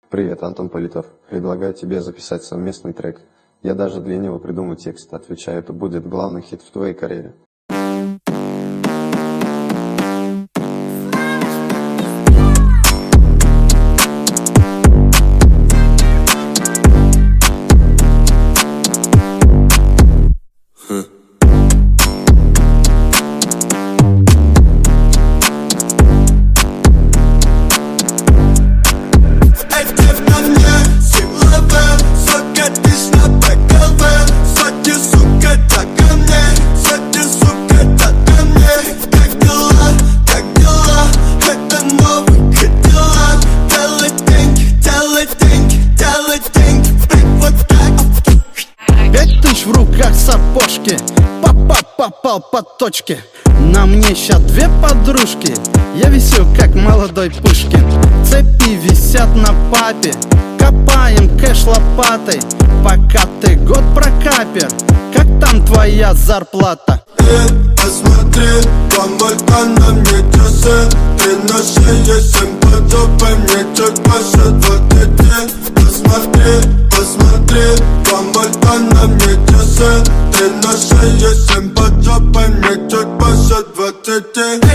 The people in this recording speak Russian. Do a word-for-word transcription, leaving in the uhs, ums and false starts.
Привет, Антон Политов. Предлагаю тебе записать совместный трек. Я даже для него придумаю текст. Отвечаю, это будет главный хит в твоей карьере. Пять тысяч в руках сапожки, папа попал по точке. На мне ща две подружки, я весел как молодой Пушкин. Цепи висят на папе, копаем кэш лопатой. Пока ты год прокапер, как там твоя зарплата? Эй, посмотри, помолько на мне часы. Ты на шее, семь под жопой, мне чуть больше двадцати. Посмотри, посмотри, помолько на мне часы. Ты на шее, семь под жопой, мне чуть больше двадцати.